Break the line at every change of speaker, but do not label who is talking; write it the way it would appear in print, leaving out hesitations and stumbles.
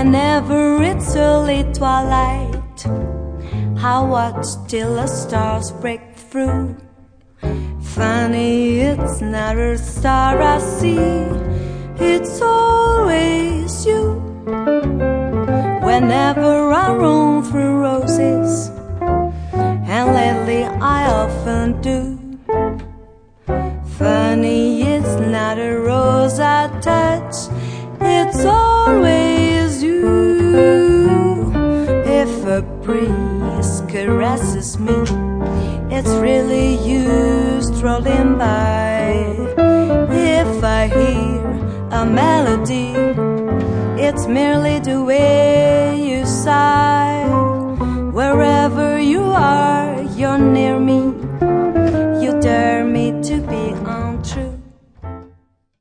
Whenever it's early twilight, I watch till the stars break through. Funny, it's not a star I see, it's always you. Whenever I roam through roses, and lately I often do. Funny, it's not a rose I touch, it's always you. If a breeze caresses me, it's really you strolling by. If I hear a melody, it's merely the way you sigh. Wherever you are, you're near me.